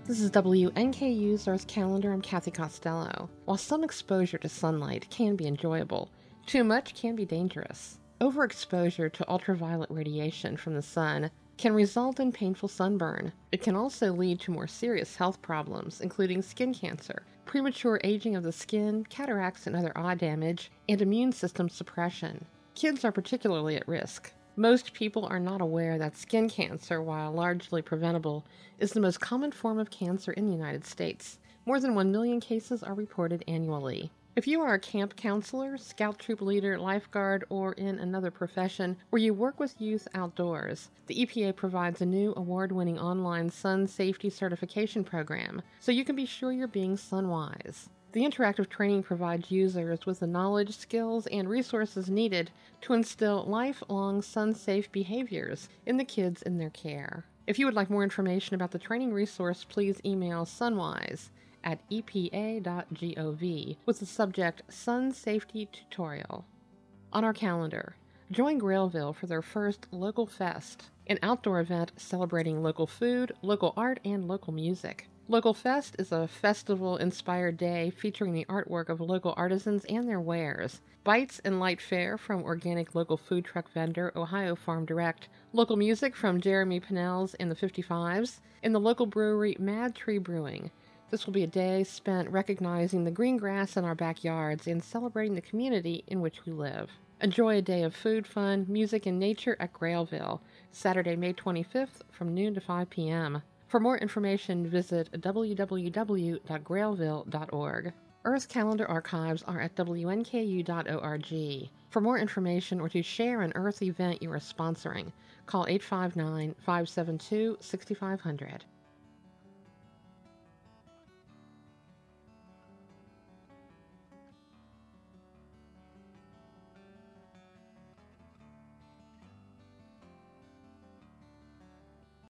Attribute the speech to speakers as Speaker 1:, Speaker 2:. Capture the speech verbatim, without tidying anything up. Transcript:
Speaker 1: This is W N K U's Earth Calendar. I'm Kathy Costello. While some exposure to sunlight can be enjoyable, too much can be dangerous. Overexposure to ultraviolet radiation from the sun can result in painful sunburn. It can also lead to more serious health problems, including skin cancer, premature aging of the skin, cataracts and other eye damage, and immune system suppression. Kids are particularly at risk. Most people are not aware that skin cancer, while largely preventable, is the most common form of cancer in the United States. More than one million cases are reported annually. If you are a camp counselor, scout troop leader, lifeguard, or in another profession where you work with youth outdoors, the E P A provides a new award-winning online sun safety certification program, so you can be sure you're being sun-wise. The interactive training provides users with the knowledge, skills, and resources needed to instill lifelong sun-safe behaviors in the kids in their care. If you would like more information about the training resource, please email sunwise at e p a dot gov with the subject Sun Safety Tutorial. On our calendar, join Grailville for their first Local Fest, an outdoor event celebrating local food, local art, and local music. Local Fest is a festival-inspired day featuring the artwork of local artisans and their wares, bites and light fare from organic local food truck vendor Ohio Farm Direct, local music from Jeremy Pinnell's and the fifty-fives, and the local brewery Mad Tree Brewing. This will be a day spent recognizing the green grass in our backyards and celebrating the community in which we live. Enjoy a day of food, fun, music, and nature at Grailville, Saturday, May twenty-fifth from noon to five p.m. For more information, visit w w w dot grailville dot org. Earth Calendar archives are at w n k u dot org. For more information or to share an Earth event you are sponsoring, call eight five nine, five seven two, six five zero zero.